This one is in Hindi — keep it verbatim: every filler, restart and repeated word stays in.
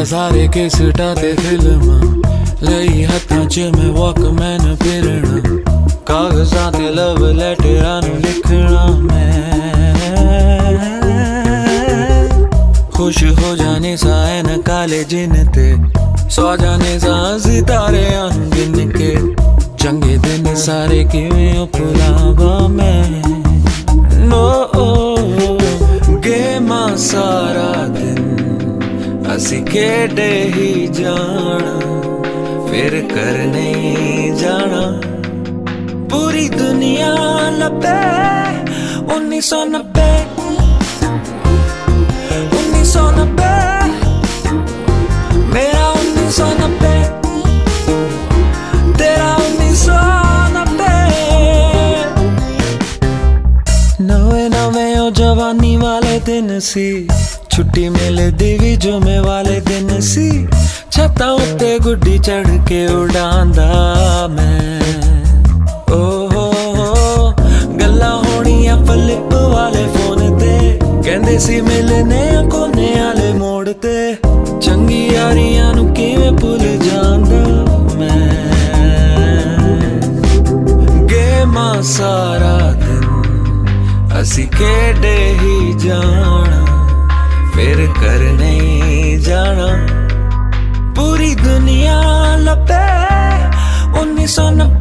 सारे केसटा ते फिल्मां लई हत्थां च मैं वॉकमैन फिरना कागज़ां ते लव लैटरां नूं लिखना मैं खुश हो जाने सा ऐन काले जिन ते सौ जाने सा सितारे आन गिन के चंगे दिन सारे किवें भुलावां मैं नो गेमां सारा दिन असी खेडे ही जाना फिर कर नहीं जाना पूरी दुनिया लपे उन्नीस सौ नब्बे उन्नीस सौ नब्बे मेरा उन्नीस सौ नब्बे तेरा उन्नीस सौ नब्बे नवे नवे ओ जवानी वाले दिन सी छुट्टी मिले देवी जुमे वाले दिन सी छत्तां उत्ते गुड्डी चढ़ के उड़ांदा मैं ओहो गल्लां होणियां फ्लिप वाले फोन ते कहंदे सी मिलने कोने वाले मोड़ ते चंगी यारियां नूं किवें भुल जांदा मैं गेमां सारा दिन असी खेडे ही जाना फिर कर नहीं जाना पूरी दुनिया लपे उन्नीस सौ नब्बे